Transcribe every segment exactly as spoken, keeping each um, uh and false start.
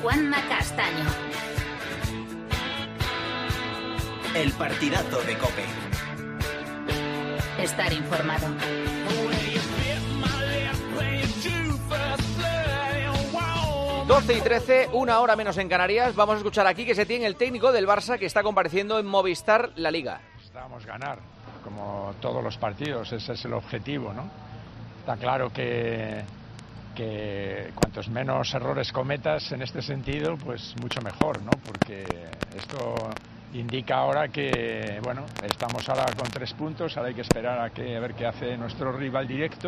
Juanma Castaño. El partidazo de COPE. Estar informado. doce y trece, una hora menos en Canarias. Vamos a escuchar aquí que se tiene el técnico del Barça que está compareciendo en Movistar La Liga. Necesitamos ganar, como todos los partidos, ese es el objetivo, ¿no? Está claro que, que cuantos menos errores cometas en este sentido, pues mucho mejor, ¿no? Porque esto indica ahora que, bueno, estamos ahora con tres puntos, ahora hay que esperar a, que, a ver qué hace nuestro rival directo.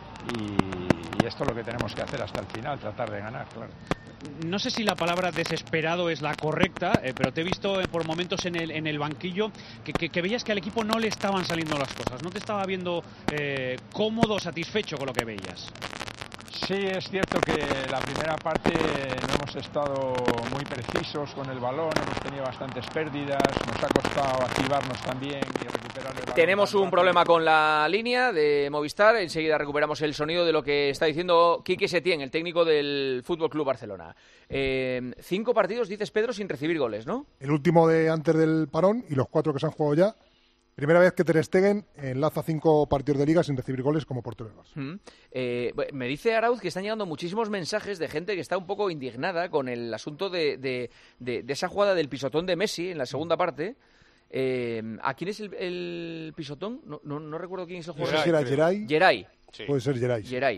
Y, y esto es lo que tenemos que hacer hasta el final, tratar de ganar, claro. No sé si la palabra desesperado es la correcta, eh, pero te he visto eh, por momentos en el, en el banquillo que, que, que veías que al equipo no le estaban saliendo las cosas, no te estaba viendo eh, cómodo, satisfecho con lo que veías. Sí, es cierto que la primera parte no hemos estado muy precisos con el balón, hemos tenido bastantes pérdidas, nos ha costado activarnos también y recuperar el balón. Tenemos un problema con la línea de Movistar, enseguida recuperamos el sonido de lo que está diciendo Quique Setién, el técnico del F C Barcelona. Eh, cinco partidos, dices Pedro, sin recibir goles, ¿no? El último de antes del parón y los cuatro que se han jugado ya. Primera vez que Ter Stegen enlaza cinco partidos de liga sin recibir goles como portero del Barça. Mm. Eh, me dice Arauz que están llegando muchísimos mensajes de gente que está un poco indignada con el asunto de, de, de, de esa jugada del pisotón de Messi en la segunda parte. Eh, ¿A quién es el, el pisotón? No, no, no recuerdo quién es el jugador. No sé si era Geray. Geray. Sí. Puede ser Geray. Geray.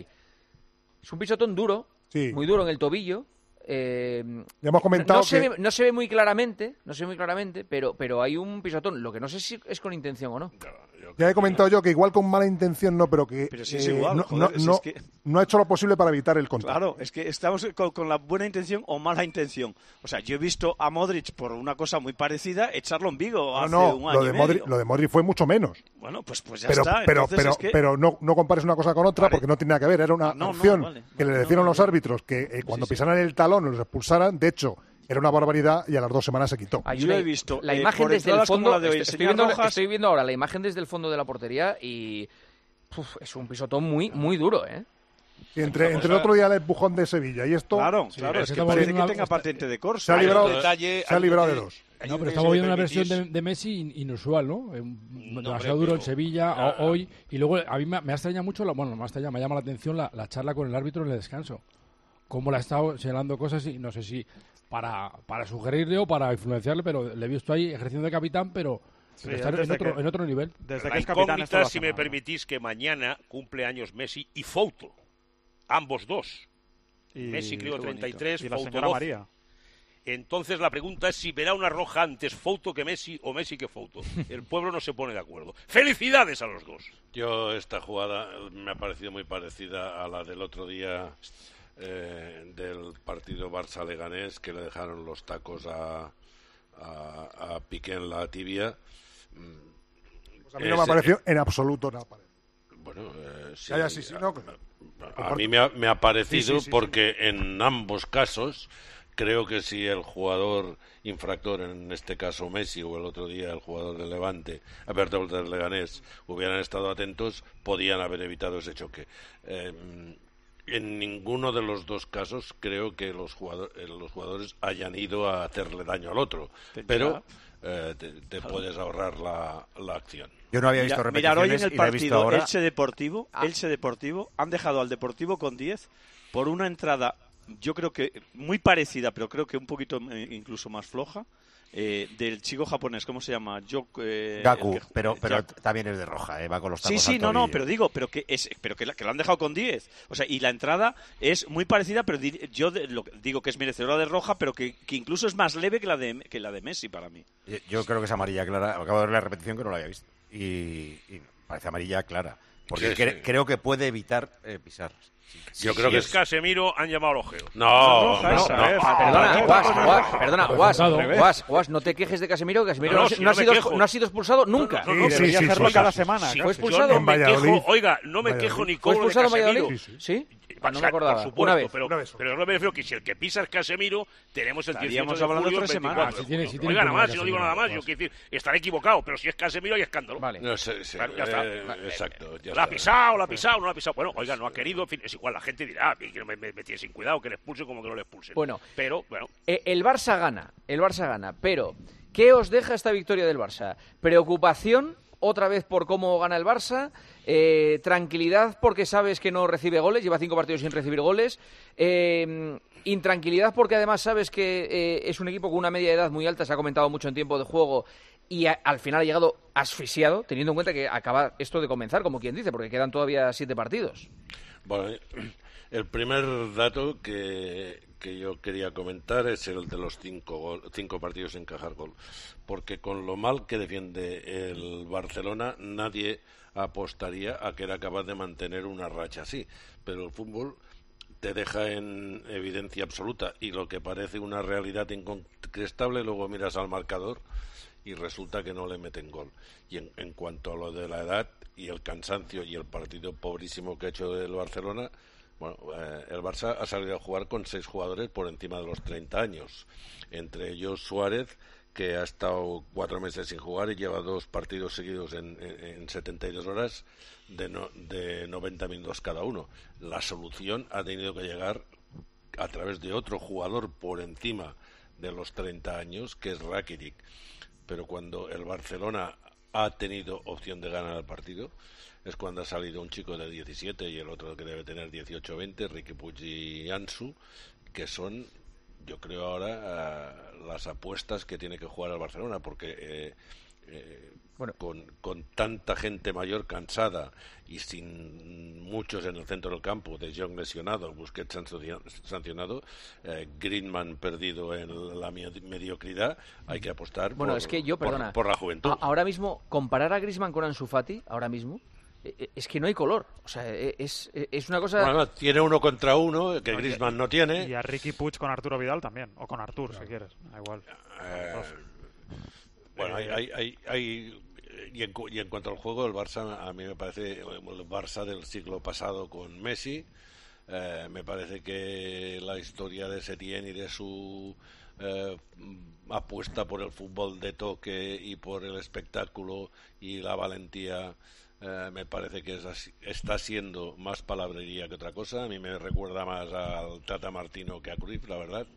Es un pisotón duro, sí. Muy duro en el tobillo. Eh, ya hemos comentado no, no, que... se ve, no se ve muy claramente, no se ve muy claramente, pero, pero hay un pisotón. Lo que no sé si es con intención o no. Ya he comentado yo que igual con mala intención no, pero que pero si es igual, eh, no, joder, no, si no, es que... no ha hecho lo posible para evitar el contacto. Claro, es que estamos con, con la buena intención o mala intención. O sea, yo he visto a Modric por una cosa muy parecida echarlo en Vigo hace no, no, un año lo de y Modric, medio. Lo de Modric fue mucho menos. Bueno, pues, pues ya pero, está. Pero, Entonces pero, es que... pero no, no compares una cosa con otra vale. Porque no tiene nada que ver. Era una no, opción no, vale. que no, le no, decían no, los no. árbitros que eh, cuando sí, sí. pisaran el talón los expulsaran. De hecho, era una barbaridad y a las dos semanas se quitó. Yo Yo he visto la eh, imagen desde el fondo. De hoy, estoy, viendo, Rojas... estoy viendo ahora la imagen desde el fondo de la portería y uf, es un pisotón muy, muy duro, ¿eh? Y entre, entre el otro día el empujón de Sevilla y esto... Claro, sí, claro, es, es que parece que tenga patente de corso. Se ha librado, detalle, se ha librado de dos. No, pero estamos viendo una versión de, de Messi inusual, ¿no? no demasiado duro pero... en Sevilla, ah, hoy, y luego a mí me, me ha extrañado mucho, la, bueno, me ha extrañado, me llama la atención la, la charla con el árbitro en el descanso. Cómo le ha estado señalando cosas y no sé si para, para sugerirle o para influenciarle, pero le he visto ahí ejerciendo de capitán, pero... Sí, estar en otro, que, en otro nivel. Desde la que es capitán incógnita, si me permitís, que mañana cumple años Messi y Fouto. Ambos dos. Y, Messi creo treinta y tres, y la Fouto señora doce. María. Entonces la pregunta es si verá una roja antes Fouto que Messi o Messi que Fouto. El pueblo no se pone de acuerdo. ¡Felicidades a los dos! Yo esta jugada me ha parecido muy parecida a la del otro día eh, del partido Barça-Leganés, que le dejaron los tacos a, a, a Piqué en la tibia. Pues a mí no me ha parecido en absoluto nada. Bueno, eh, sí, ya, ya, sí, sí, no, a, a mí me ha, me ha parecido sí, sí, sí, porque sí. en ambos casos creo que si el jugador infractor, en este caso Messi o el otro día el jugador del Levante, a perdón, del Leganés, hubieran estado atentos, podían haber evitado ese choque. Eh, en ninguno de los dos casos creo que los jugadores, los jugadores hayan ido a hacerle daño al otro, pero eh, te, te puedes ahorrar la, la acción. Yo no había visto Mira, repeticiones mirar hoy en el y la he visto partido ahora. Elche Deportivo, Ah. Elche Deportivo han dejado al Deportivo con diez por una entrada, yo creo que muy parecida, pero creo que un poquito eh, incluso más floja, eh, del chico japonés, ¿cómo se llama? Yo, eh, Gaku, que, pero, pero Jaku. también es de roja, eh, va con los tacos Sí, sí, al no, no, tobillo. pero digo, pero que es, pero que, la, que lo han dejado con diez. O sea, y la entrada es muy parecida, pero di, yo de, lo, digo que es merecedora de roja, pero que, que incluso es más leve que la de que la de Messi para mí. Yo, yo creo que es amarilla clara. Acabo de ver la repetición que no la había visto. Y, y parece amarilla clara. Porque Sí, cre- sí. creo que puede evitar eh, pisar. Yo si creo que es Casemiro, han llamado al ojeo. No, No, no, esa no. es. Ah, perdona, Guas, Guas, perdona, Guas, Forzado. Guas, Guas, no te quejes de Casemiro, que Casemiro No, no, no, ha- si no no ha me sido, quejo. no ha sido expulsado nunca. No, no, Y no, debería sí, hacerlo sí, cada sí. semana. Si fue yo expulsado no en me Valladolid. quejo, oiga, no me Valladolid. quejo ni ¿Fue cobro de expulsado en Casemiro. Valladolid? Sí. Ah, no me acordaba. Por supuesto, Una vez, pero, una vez. pero no me refiero que si el que pisa es Casemiro, tenemos el Estaríamos dieciocho de hablando julio, tres el semanas. veinticuatro. Ah, si tiene- si tiene Oiga, nada que más, tener si no digo Casemiro, nada más, yo pues. quiero decir, estaré equivocado, pero si es Casemiro hay escándalo. Vale. No sé, sí, Claro, ya está. eh, exacto. Ya la ha está. pisado, la ha pisado, no la ha pisado. Bueno, oiga, no ha querido, en fin, es igual, la gente dirá, "Ah, que no me, me, me tiene sin cuidado, que le expulsen como que no le expulsen". Bueno. Pero, bueno, Eh, El Barça gana, el Barça gana, pero ¿qué os deja esta victoria del Barça? ¿Preocupación otra vez por cómo gana el Barça? Eh, ¿Tranquilidad porque sabes que no recibe goles? Lleva cinco partidos sin recibir goles. Eh, ¿Intranquilidad porque además sabes que eh, es un equipo con una media de edad muy alta? Se ha comentado mucho en tiempo de juego y a- al final ha llegado asfixiado, teniendo en cuenta que acaba esto de comenzar, como quien dice, porque quedan todavía siete partidos. Bueno, el primer dato que, que yo quería comentar es el de los cinco, gol- cinco partidos sin encajar gol. Porque con lo mal que defiende el Barcelona, nadie apostaría a que era capaz de mantener una racha así. Pero el fútbol te deja en evidencia absoluta y lo que parece una realidad incontestable, luego miras al marcador y resulta que no le meten gol. Y en, en cuanto a lo de la edad y el cansancio y el partido pobrísimo que ha hecho el Barcelona, bueno, eh, el Barça ha salido a jugar con seis jugadores por encima de los treinta años, entre ellos Suárez, que ha estado cuatro meses sin jugar y lleva dos partidos seguidos en, en, en setenta y dos horas de, no, de noventa minutos cada uno. La solución ha tenido que llegar a través de otro jugador por encima de los treinta años, que es Rakitic. Pero cuando el Barcelona ha tenido opción de ganar el partido, es cuando ha salido un chico de diecisiete y el otro que debe tener dieciocho o veinte, Riqui Puig y Ansu, que son, yo creo ahora, uh, las apuestas que tiene que jugar el Barcelona, porque eh, eh, bueno. con, con tanta gente mayor cansada y sin muchos en el centro del campo, De Jong lesionado, Busquets sancionado, eh, Griezmann perdido en la mediocridad, hay que apostar bueno, por, es que yo, perdona, por, por la juventud. A, ahora mismo, comparar a Griezmann con Ansu Fati, ahora mismo, es que no hay color. O sea, es, es una cosa... Bueno, tiene uno contra uno, que Griezmann no tiene. Y a Riqui Puig con Arturo Vidal también, o con Artur, si quieres, da igual. Eh, bueno, hay... hay, hay, hay y, en, y en cuanto al juego, el Barça, a mí me parece el Barça del siglo pasado con Messi. Eh, me parece que la historia de Setién y de su eh, apuesta por el fútbol de toque y por el espectáculo y la valentía, eh, me parece que es así, está siendo más palabrería que otra cosa. A mí me recuerda más al Tata Martino que a Cruyff, la verdad.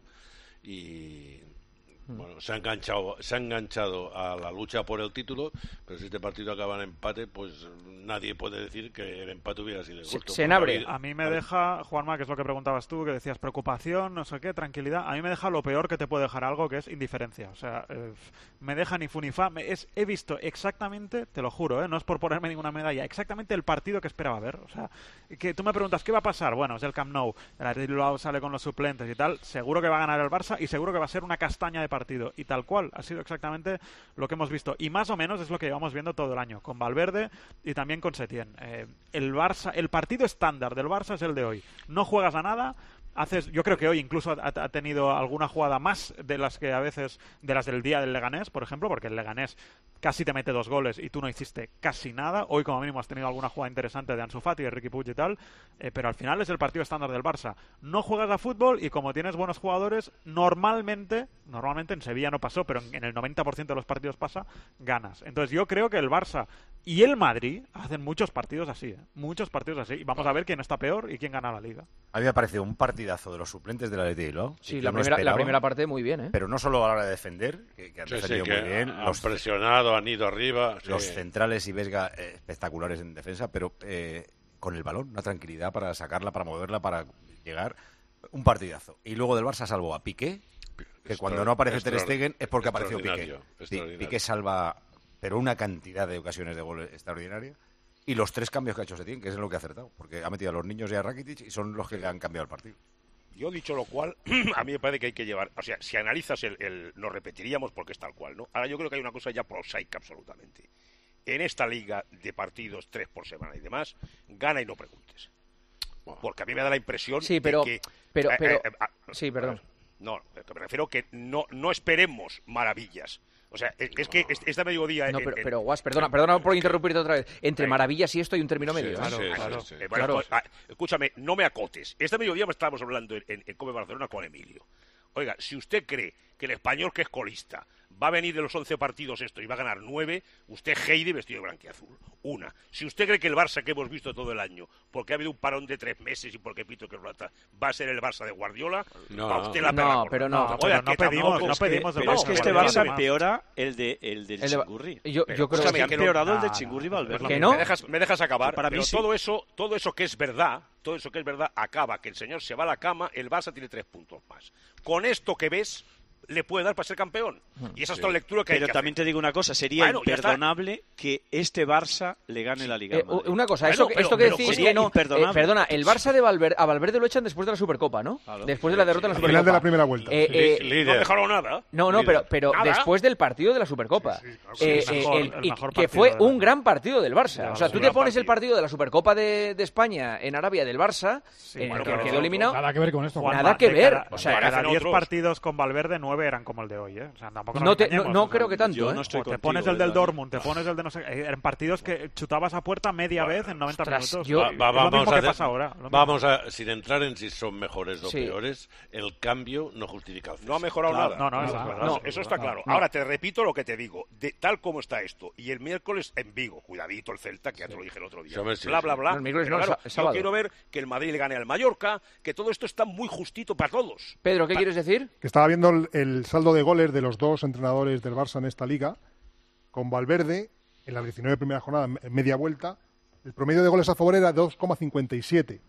Y bueno, se ha enganchado, se ha enganchado a la lucha por el título, pero si este partido acaba en empate, pues nadie puede decir que el empate hubiera sido justo. Se enabre. A mí me deja, Juanma, que es lo que preguntabas tú, que decías preocupación, no sé qué, tranquilidad. A mí me deja lo peor que te puede dejar algo, que es indiferencia. O sea, eh, me deja ni fu ni fa. Me, es, he visto exactamente, te lo juro, eh, no es por ponerme ninguna medalla, exactamente el partido que esperaba ver. O sea, que tú me preguntas, ¿qué va a pasar? Bueno, es el Camp Nou, el Athletic Bilbao sale con los suplentes y tal. Seguro que va a ganar el Barça y seguro que va a ser una castaña de partido. Y tal cual, ha sido exactamente lo que hemos visto. Y más o menos es lo que llevamos viendo todo el año, con Valverde y también con Setién. Eh, el Barça, el partido estándar del Barça es el de hoy. No juegas a nada. Haces, yo creo que hoy incluso ha, ha tenido alguna jugada más de las que a veces, de las del día del Leganés, por ejemplo, porque el Leganés casi te mete dos goles y tú no hiciste casi nada. Hoy como mínimo has tenido alguna jugada interesante de Ansu Fati, de Riqui Puig y tal, eh, pero al final es el partido estándar del Barça. No juegas a fútbol y como tienes buenos jugadores, normalmente, normalmente en Sevilla no pasó, pero en, en el noventa por ciento de los partidos pasa, ganas. Entonces yo creo que el Barça y el Madrid hacen muchos partidos así, ¿eh? muchos partidos así, y vamos a ver quién está peor y quién gana la Liga. A mí me ha parecido un partidazo de los suplentes del Athletic Bilbao. Sí, la primera, la primera parte muy bien, ¿eh? Pero no solo a la hora de defender, que, que han sí, defendido sí, muy que bien. Han los presionado, han ido arriba. Los sí. centrales y Vesga eh, espectaculares en defensa, pero eh, con el balón, una tranquilidad para sacarla, para moverla, para llegar. Un partidazo. Y luego del Barça salvo a Piqué, que cuando no aparece Ter Stegen es porque apareció Piqué. Piqué salva, pero una cantidad de ocasiones de gol extraordinaria. Y los tres cambios que ha hecho Setién, que es en lo que ha acertado, porque ha metido a los niños y a Rakitic y son los que le han cambiado el partido. Yo, dicho lo cual, a mí me parece que hay que llevar... O sea, si analizas el, el... Lo repetiríamos porque es tal cual, ¿no? Ahora yo creo que hay una cosa ya prosaica absolutamente. En esta liga de partidos, tres por semana y demás, gana y no preguntes. Porque a mí me da la impresión sí, pero, de que... Pero, pero, eh, eh, eh, sí, perdón. No, me refiero que no, no esperemos maravillas. O sea, es, es que este mediodía... No, en, pero, en... pero Guas, perdona, perdona por interrumpirte otra vez. Entre Sí. maravillas y esto hay un término medio. Sí, ¿eh? claro, sí, claro. sí, sí. Eh, bueno, Claro. pues, ah, escúchame, no me acotes. Este mediodía me estábamos hablando en, en, en Come Barcelona con Emilio. Oiga, si usted cree que el Español, que es colista, va a venir de los once partidos esto y va a ganar nueve, usted Heidi vestido de blanquiazul. Una. Si usted cree que el Barça que hemos visto todo el año, porque ha habido un parón de tres meses y porque Pito que Rata va a ser el Barça de Guardiola, No, va usted la no, perra pero gorda. no. Oiga, Pero no que pedimos, tampoco- no pedimos del Pero es Barça que este Guardiola Barça más. empeora el, de, el del El de- Chingurri. yo, yo creo que Escúchame, sí. ha que no- empeorado el del Ah, Chingurri no, Valverde. ¿Que no? Me dejas, me dejas acabar. Para mí pero sí. todo eso, todo eso que es verdad, todo eso que es verdad, acaba que el señor se va a la cama, el Barça tiene tres puntos más. Con esto que ves, le puede dar para ser campeón. Y esa es Sí. toda la lectura que hay Pero que también hacer. te digo una cosa, sería Bueno, ya está. imperdonable que este Barça le gane la Liga. Eh, al Madrid. una cosa, Bueno, esto, que- pero- esto que pero decís sería que no. imperdonable. eh, perdona, el Barça de Valverde, a Valverde lo echan después de la Supercopa, ¿no? Claro. Después de la derrota en la Al Supercopa. final de la primera vuelta. Eh, eh, Li- líder. No dejaron nada. No, no, pero, pero Nada. después del partido de la Supercopa. Sí, Eh, el eh, mejor- el- el y mejor que partido fue de la- un gran partido del Barça. de O sea, la- tú un te gran pones el partido. partido de la Supercopa de, de España en Arabia del Barça, en bueno, el que pero quedó no- eliminado. Nada que ver con esto. Nada Juanma, que de ver. cada- O sea, de cada parecen diez otros. partidos con Valverde, nueve eran como el de hoy, ¿eh? O sea, tampoco nos No, te- no, engañemos, no o sea, creo que tanto, Yo ¿eh? no estoy o te contigo, pones el eh, del Dani. Dortmund, te pones el de no sé... eh, En partidos que chutabas a puerta media vez en noventa Ostras, minutos. yo- Va- va- Es lo vamos mismo a que hacer- pasa ahora. lo mismo. Vamos a, sin entrar en si son mejores o Sí. peores, el cambio no justifica el No ha cese. mejorado Claro, nada. no, no, eso es verdad. eso, eso está No, claro. no. Ahora te repito lo que te digo. De tal como está esto, y el miércoles en Vigo, cuidadito el Celta, que ya te lo dije el otro día. Sí, hombre, sí, bla, sí. bla, bla. No, el miércoles Pero no, claro, es yo sábado. quiero ver que el Madrid le gane al Mallorca, que todo esto está muy justito para todos. Pedro, ¿qué quieres decir? Que estaba viendo el, el saldo de goles de los dos entrenadores del Barça en esta liga, con Valverde, en las diecinueve primeras jornadas, en media vuelta, el promedio de goles a favor era dos coma cincuenta y siete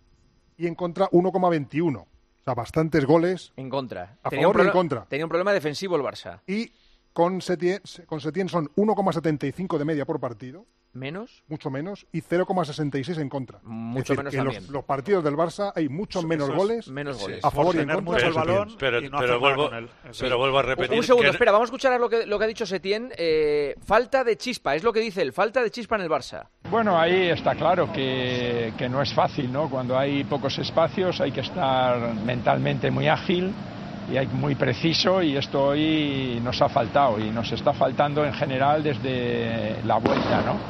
y en contra uno coma veintiuno. O sea, bastantes goles. En contra. A Tenía un favor y en problema- contra. Tenía un problema defensivo el Barça. Y con Setién, con Setién son uno coma setenta y cinco de media por partido, ¿Menos? mucho menos, y cero coma sesenta y seis en contra. Mucho es decir, menos que en los, también. los partidos del Barça hay muchos menos eso es goles Menos goles. a favor y en tener contra. mucho el de Setién. balón Pero, y no pero hacer nada vuelvo, con él. Eso pero es. vuelvo a repetir. Un segundo, que- espera, vamos a escuchar lo que, lo que ha dicho Setién. Eh, falta de chispa, es lo que dice él, falta de chispa en el Barça. Bueno, ahí está claro que, que no es fácil, ¿no? Cuando hay pocos espacios hay que estar mentalmente muy ágil y hay muy preciso, y esto hoy nos ha faltado y nos está faltando en general desde la vuelta, ¿no?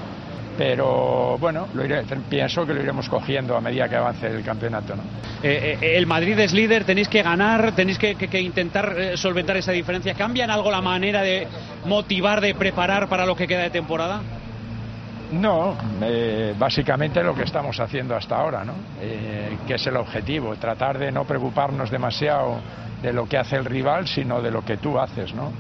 Pero bueno, lo iré- pienso que lo iremos cogiendo a medida que avance el campeonato, ¿no? Eh, eh, el Madrid es líder, tenéis que ganar, tenéis que, que- que intentar eh, solventar esa diferencia. ¿Cambian algo la manera de motivar, de preparar para lo que queda de temporada? No, eh, básicamente lo que estamos haciendo hasta ahora, ¿no? Eh, que es el objetivo, tratar de no preocuparnos demasiado de lo que hace el rival, sino de lo que tú haces, ¿no?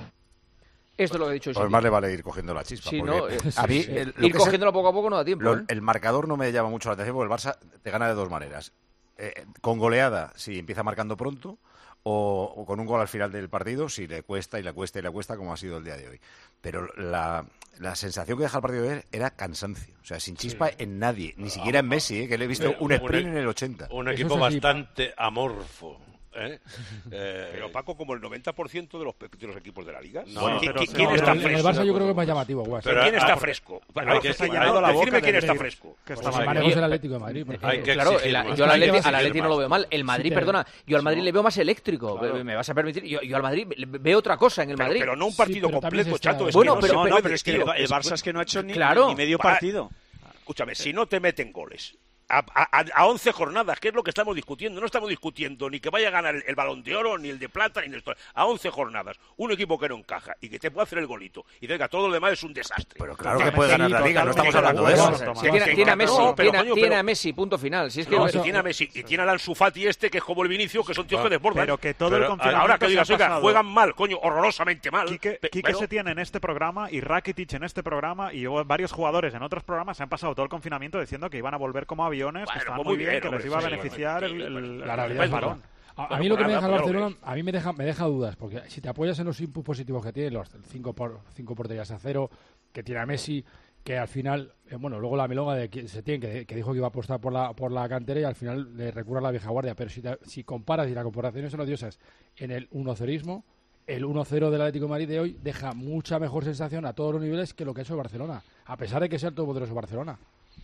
Esto es lo que ha dicho Pues Setién. más le vale ir cogiendo la chispa. Sí, porque no, eh, a mí, sí, el- sí. lo Ir que es el- cogiéndolo poco a poco no da tiempo. lo- ¿eh? el marcador no me llama mucho la atención porque el Barça te gana de dos maneras. Eh, con goleada, si empieza marcando pronto, o, o con un gol al final del partido, si le cuesta y le cuesta y le cuesta, como ha sido el día de hoy. Pero la, la sensación que deja el partido de ayer era cansancio. O sea, sin chispa en nadie, ni siquiera en Messi, ¿eh? Que le he visto Pero un un sprint e- en el ochenta. Un Eso equipo es así. bastante amorfo. ¿eh? Eh, Pero Paco, como el noventa por ciento de los, de los equipos de la Liga. No, ¿Quién- pero- quién- ¿Quién no, está en el fresco? Barça yo creo que es más llamativo, Guas. Pero- ¿Quién está ah, fresco? hay que- está hay- llenando la boca Decirme del quién está Madrid, fresco. que Pues está el mal. Mario es el Atlético de Madrid. por Hay ejemplo. que Claro, exigir el- más. yo al Hay que Atleti, al exigir Atleti no lo veo mal. El Madrid, Sí, pero- perdona, yo al Madrid le veo más eléctrico. Claro. Me vas a permitir. Yo, yo al Madrid le- veo otra cosa en el Pero, Madrid. pero no un Sí, partido pero también completo, se está- chato. Es Bueno, que no pero- se no, puede, no, pero es que el, tío. el Barça es que no ha hecho ni, Claro. ni medio Para- partido. Escúchame, si no te meten goles a, a, a once jornadas, que es lo que estamos discutiendo, no estamos discutiendo ni que vaya a ganar el, el Balón de Oro, ni el de Plata, ni esto. A once jornadas, un equipo que no encaja y que te puede hacer el golito y venga, todo lo demás es un desastre. Pero claro que Totalmente. puede Sí, ganar la Liga, no estamos totalmente. hablando de eso. Vamos, Sí, que- tiene, que- tiene a que- Messi, no, pero, tiene, coño, tiene pero- a Messi, punto final. Si es que No, eso- y tiene a Messi, y tiene al Ansu Fati este, que es como el Vinicius, que son tíos que desbordan. Pero que todo Pero el confinamiento Ahora que se digas, ha oiga, pasado. juegan mal, coño, horrorosamente mal. Quique, Pe- Quique pero- se tiene en este programa y Rakitic en este programa y varios jugadores en otros programas se han pasado todo el confinamiento diciendo que iban a volver como aviones, Bueno, que estaban pues muy muy bien, bien, que les hombre, iba a sí, beneficiar bueno, el, sí, el, bueno, La el realidad es parón. otra. A, a Bueno, mí lo que me nada, deja el pues ya lo Barcelona, a mí me deja, me deja dudas, porque si te apoyas en los inputs positivos que tiene, los cinco, por, cinco porterías a cero, que tiene a Messi, que al final, eh, bueno, luego la milonga de que Setién, que, que dijo que iba a apostar por la, por la cantera y al final le recurre a la vieja guardia, pero si, te- si comparas y la comparación son odiosas en el uno cerismo, el uno cero del Atlético de Madrid de hoy deja mucha mejor sensación a todos los niveles que lo que ha hecho el Barcelona, a pesar de que sea el todopoderoso Barcelona.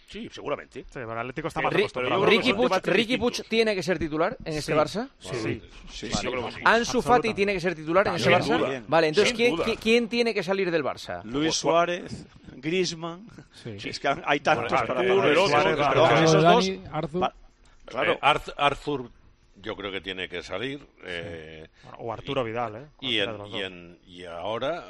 Sí, seguramente. Sí, pero el Atlético está más Ri- acostumbrado. Ricky Puig, ¿Ricky Puig tiene que ser titular en este Sí. Barça? Sí, sí, sí, vale. yo creo que sí. ¿Ansu Fati Absoluta. tiene que ser titular en ese Sin Barça? duda. Vale, entonces Sin ¿quién, duda. quién- quién tiene que salir del Barça? Luis Suárez, Griezmann. Sí. Es que hay tantos Bueno, para Artur, poner. el otro, Suárez, claro, pero claro. esos dos. Dani, Arthur. pa- Claro. Eh, Arth- Arthur, yo creo que tiene que salir. eh, Bueno, o Arturo Vidal, ¿eh? y, Cualquiera en- de los y, dos. en- y ahora,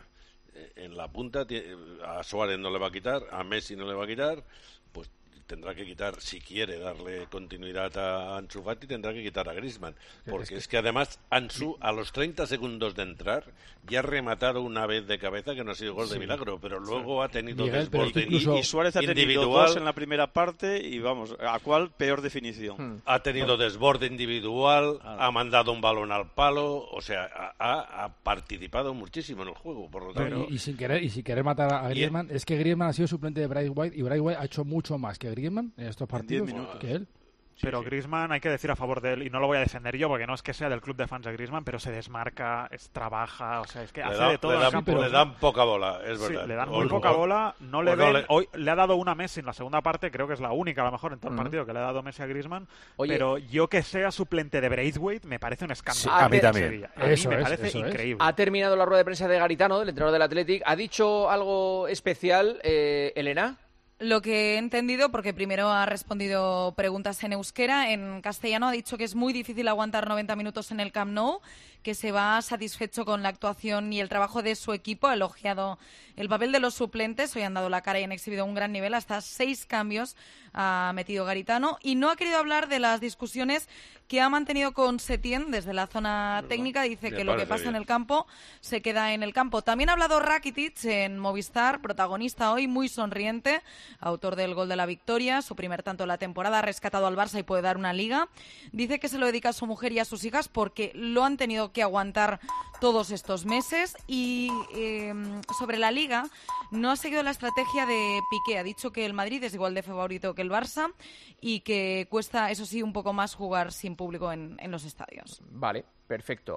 eh, en la punta, ti- a Suárez no le va a quitar, a Messi no le va a quitar, pues tendrá que quitar, si quiere darle continuidad a Ansu Fati, tendrá que quitar a Griezmann. Porque es que, es que además Ansu, a los treinta segundos de entrar, ya ha rematado una vez de cabeza que no ha sido gol de Sí. milagro, pero luego ha tenido Miguel, pero desborde incluso- Y, y Suárez ha tenido individual. dos en la primera parte y vamos, ¿a cuál peor definición? Hmm. Ha tenido desborde individual, Claro. ha mandado un balón al palo, o sea, ha, ha- ha participado muchísimo en el juego, por lo tanto. No, y, y sin querer y sin querer matar a Y- Griezmann, es que Griezmann ha sido suplente de Bright White y Bright White ha hecho mucho más que Griezmann en estos partidos minutos. que él. Pero Griezmann, hay que decir a favor de él, y no lo voy a defender yo, porque no es que sea del club de fans de Griezmann, pero se desmarca, es, trabaja, o sea, es que Le, hace da- de todo le en dan, el campo. le dan poca bola, es Sí, verdad. le dan O- muy poca o- bola, no o le no ven. le- Hoy le ha dado una Messi en la segunda parte, creo que es la única, a lo mejor, en todo el Ujú. partido que le ha dado Messi a Griezmann. Oye. Pero yo que sea suplente de Braithwaite me parece un escándalo. Sí, a mí en también. Sevilla. A mí Eso me es, parece eso es. increíble. Ha terminado la rueda de prensa de Garitano, del entrenador del Athletic. ¿Ha dicho algo especial, eh, Elena? Lo que he entendido, porque primero ha respondido preguntas en euskera, en castellano ha dicho que es muy difícil aguantar noventa minutos en el Camp Nou, que se va satisfecho con la actuación y el trabajo de su equipo, ha elogiado el papel de los suplentes, hoy han dado la cara y han exhibido un gran nivel, hasta seis cambios ha metido Garitano, y no ha querido hablar de las discusiones que ha mantenido con Setién desde la zona técnica, dice Me que lo que parece pasa en bien. el campo se queda en el campo. También ha hablado Rakitic en Movistar, protagonista hoy, muy sonriente, autor del gol de la victoria, su primer tanto de la temporada, ha rescatado al Barça y puede dar una liga. Dice que se lo dedica a su mujer y a sus hijas porque lo han tenido que aguantar todos estos meses. Y eh, sobre la liga, no ha seguido la estrategia de Piqué, ha dicho que el Madrid es igual de favorito que el Barça y que cuesta, eso sí, un poco más jugar sin público en, en los estadios. Vale, perfecto.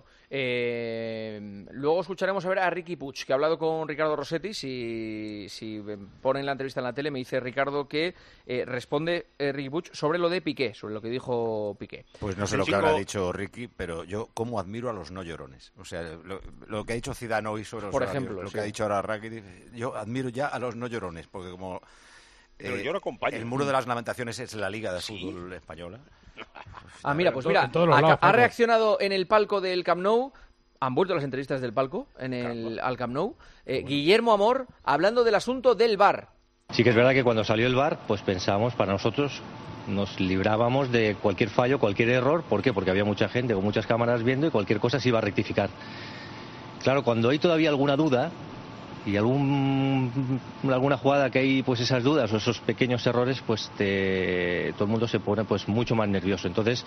Eh, luego escucharemos a ver a Ricky Puig, que ha hablado con Ricardo Rossetti. Si, si ponen la entrevista en la tele, me dice Ricardo que eh, responde eh, Ricky Puig sobre lo de Piqué, sobre lo que dijo Piqué. Pues no sé El lo que chico- habrá dicho Ricky, pero yo cómo admiro a los no llorones. O sea, lo, lo que ha dicho Zidane hoy sobre los Por horarios, ejemplo, lo sí. que ha dicho ahora Rakitic, yo admiro ya a los no llorones, porque como Pero eh, yo lo acompaño. el muro de las lamentaciones es la Liga de Fútbol Española. Ah, mira, pues to- mira, en todos los ha, lados, ha Paco. reaccionado en el palco del Camp Nou. Han vuelto las entrevistas del palco en el, al Camp Nou. Eh, Guillermo Amor, hablando del asunto del V A R. Sí que es verdad que cuando salió el V A R, pues pensábamos, para nosotros nos librábamos de cualquier fallo, cualquier error. ¿Por qué? Porque había mucha gente con muchas cámaras viendo y cualquier cosa se iba a rectificar. Claro, cuando hay todavía alguna duda y algún, alguna jugada que hay pues esas dudas o esos pequeños errores, pues te- todo el mundo se pone pues mucho más nervioso. Entonces,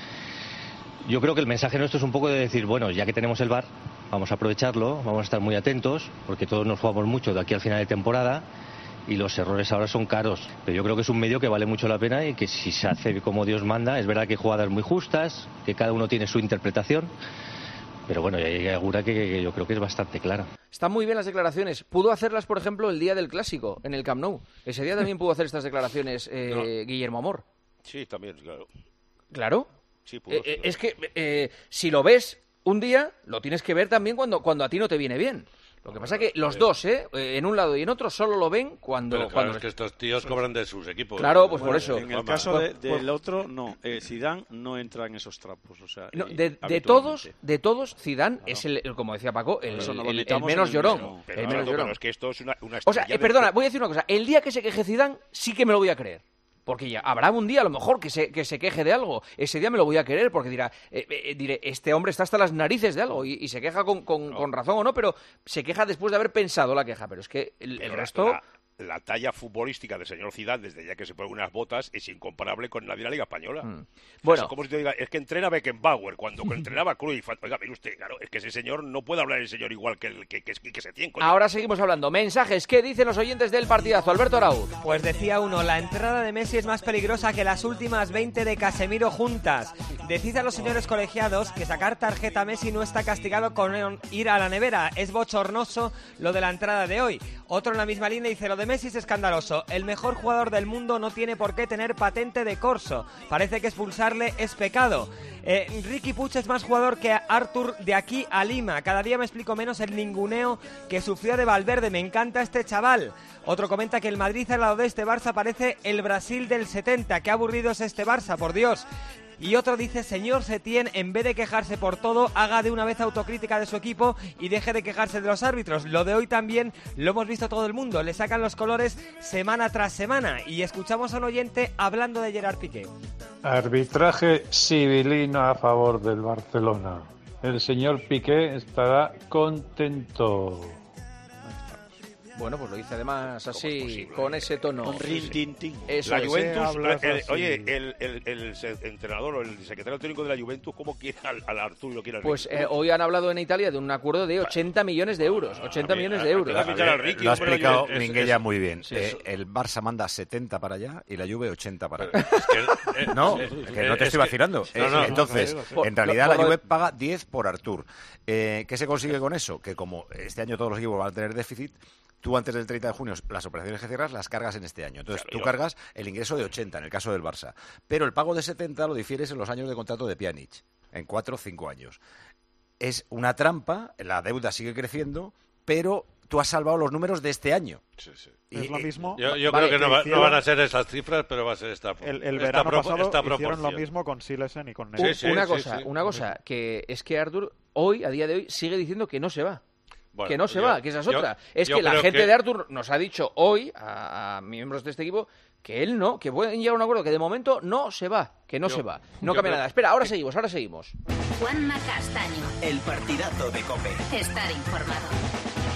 yo creo que el mensaje nuestro es un poco de decir, bueno, ya que tenemos el V A R, vamos a aprovecharlo, vamos a estar muy atentos, porque todos nos jugamos mucho de aquí al final de temporada y los errores ahora son caros. Pero yo creo que es un medio que vale mucho la pena y que si se hace como Dios manda, es verdad que hay jugadas muy justas, que cada uno tiene su interpretación, pero bueno, hay alguna que, que yo creo que es bastante clara. Están muy bien las declaraciones. Pudo hacerlas, por ejemplo, el día del Clásico, en el Camp Nou. Ese día también pudo hacer estas declaraciones eh, Guillermo Amor. Sí, también, claro. Claro. Sí, pudo, Eh, eh, claro. es que eh, si lo ves un día, lo tienes que ver también cuando, cuando a ti no te viene bien. Lo que pasa es que los dos, ¿eh? Eh, en un lado y en otro, solo lo ven cuando... Pero claro, cuando... es que estos tíos cobran de sus equipos. Claro, pues Bueno, por eso. En el Vamos. caso de- Por- del otro, no. Eh, Zidane no entra en esos trapos. O sea, No, eh, de, de habitualmente. todos, de todos, Zidane es el, el- como decía Paco, el, Por eso no lo el- el metamos menos en el llorón. mismo. Pero, el claro, menos pero llorón. es que esto es una, una O sea, estrella eh, de- perdona, voy a decir una cosa. El día que se queje Zidane, sí que me lo voy a creer. Porque ya habrá un día, a lo mejor, que se, que se queje de algo. Ese día me lo voy a creer, porque dirá, eh, eh, diré, este hombre está hasta las narices de algo. Y, y se queja con, con, con razón o no, pero se queja después de haber pensado la queja. Pero es que el, el Pero la- resto... La, la talla futbolística del señor Zidane, desde ya que se pone unas botas, es incomparable con la de la Liga Española. Mm. Es Bueno, como si te diga, es que entrena Beckenbauer, cuando entrenaba Cruyff. Oiga, mire usted, claro, es que ese señor no puede hablar el señor igual que el que, que, que se tiene. ahora seguimos hablando. Mensajes, ¿qué dicen los oyentes del partidazo? Alberto Arauz. Pues decía uno, la entrada de Messi es más peligrosa que las últimas veinte de Casemiro juntas. Decid a los señores colegiados que sacar tarjeta a Messi no está castigado con ir a la nevera. Es bochornoso lo de la entrada de hoy. Otro en la misma línea dice, lo de Messi es escandaloso. El mejor jugador del mundo no tiene por qué tener patente de corso. Parece que expulsarle es pecado. Eh, Riqui Puig es más jugador que Artur de aquí a Lima. Cada día me explico menos el ninguneo que sufrió de Valverde. Me encanta este chaval. Otro comenta que el Madrid al lado de este Barça parece el Brasil del setenta. Qué aburrido es este Barça, por Dios. Y otro dice, señor Setién, en vez de quejarse por todo, haga de una vez autocrítica de su equipo y deje de quejarse de los árbitros. Lo de hoy también lo hemos visto todo el mundo. Le sacan los colores semana tras semana. Y escuchamos a un oyente hablando de Gerard Piqué. Arbitraje civilino a favor del Barcelona. El señor Piqué estará contento. Bueno, pues lo dice además así, con ese tono. Con rin-tin-tin. Eso La es. Juventus, eh, oye, el, el, el, el entrenador o el secretario técnico de la Juventus, ¿cómo quiere al, al Arturo y lo quiere al Pues Ricky? eh, hoy han hablado en Italia de un acuerdo de ochenta millones de euros. ochenta millones de euros. Lo ha explicado Es- Minguella es- muy bien. sí, Eh, eso. el Barça manda setenta para allá y la Juve ochenta para Pero acá. es que, eh, no, es- que no te es estoy que- vacilando. No, Eh, no, Entonces, no, no, en no, realidad no, la no, Juve paga diez por Artur. Eh, ¿Qué se consigue con eso? Que como este año todos los equipos van a tener déficit, tú antes del treinta de junio las operaciones que cierras las cargas en este año. Entonces Claro, tú yo- cargas el ingreso de ochenta en el caso del Barça. Pero el pago de setenta lo difieres en los años de contrato de Pjanic, en cuatro o cinco años. Es una trampa, la deuda sigue creciendo, pero tú has salvado los números de este año. Sí, sí. Es lo mismo. Yo, yo Vale, creo que no, que va- no hicieron- van a ser esas cifras, pero va a ser esta El, el esta verano propo- pasado esta hicieron lo proporción. mismo con Silesen y con Un- Neves. Sí, sí, una sí, cosa, sí. una cosa, que es que Artur hoy, a día de hoy, sigue diciendo que no se va. Bueno, que no se yo- va, que esa es yo- otra. Es yo que la creo gente que- de Artur nos ha dicho hoy, a, a miembros de este equipo, que él no, que pueden llegar a un acuerdo, que de momento no se va, que no Yo- se va. No yo cambia creo- nada. Espera, ahora seguimos, ahora seguimos. Juanma Castaño. El partidazo de COPE. Estar informado.